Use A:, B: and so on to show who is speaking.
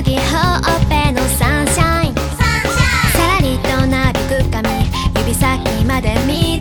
A: ぎほっぺのサンシャイン、さらりとなびく髪、指先まで見